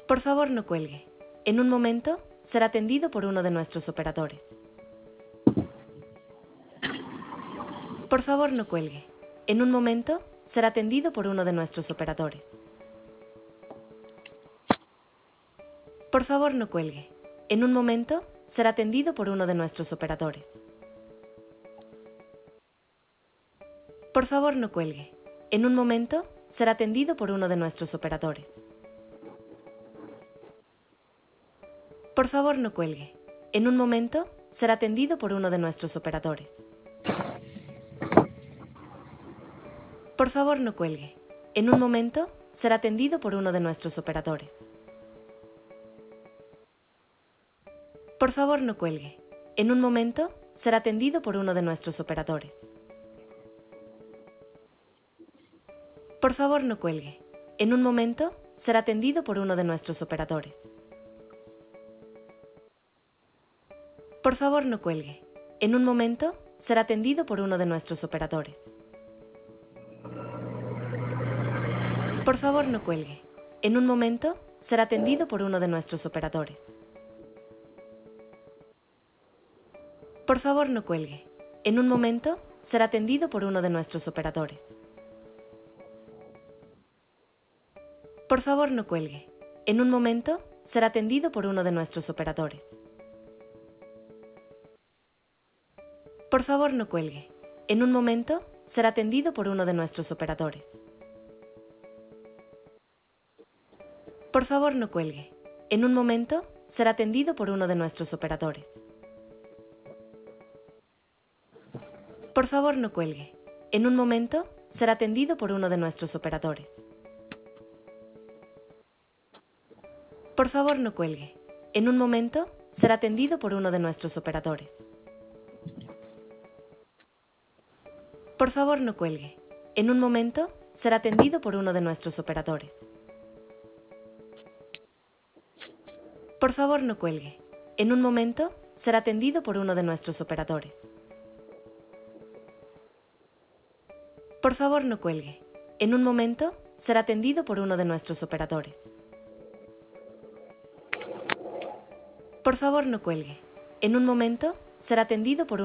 Por favor, no cuelgue. En un momento, será atendido por uno de nuestros operadores. Por favor, no cuelgue. En un momento, será atendido por uno de nuestros operadores. Por favor, no cuelgue. En un momento, será atendido por uno de nuestros operadores. Por favor, no cuelgue. En un momento, será atendido por uno de nuestros operadores. Por favor, no cuelgue. En un momento, será atendido por uno de nuestros operadores. Por favor, no cuelgue. En un momento, será atendido por uno de nuestros operadores. Por favor, no cuelgue. En un momento, será atendido por uno de nuestros operadores. Por favor, no cuelgue. En un momento, será atendido por uno de nuestros operadores. Por favor, no cuelgue. En un momento, será atendido por uno de nuestros operadores. Por favor, no cuelgue. En un momento, será atendido por uno de nuestros operadores. Por favor, no cuelgue. En un momento, será atendido por uno de nuestros operadores. Por favor, no cuelgue. En un momento, será atendido por uno de nuestros operadores. Por favor, no cuelgue. En un momento, será atendido por uno de nuestros operadores. Por favor, no cuelgue. En un momento, será atendido por uno de nuestros operadores. Por favor, no cuelgue. En un momento, será atendido por uno de nuestros operadores. Por favor, no cuelgue. En un momento, será atendido por uno de nuestros operadores. Por favor, no cuelgue. En un momento, será atendido por uno de nuestros operadores. Por favor, no cuelgue. En un momento, será atendido por uno de nuestros operadores. Por favor, no cuelgue. En un momento, será atendido por uno de nuestros operadores. Por favor, no cuelgue. En un momento, será atendido por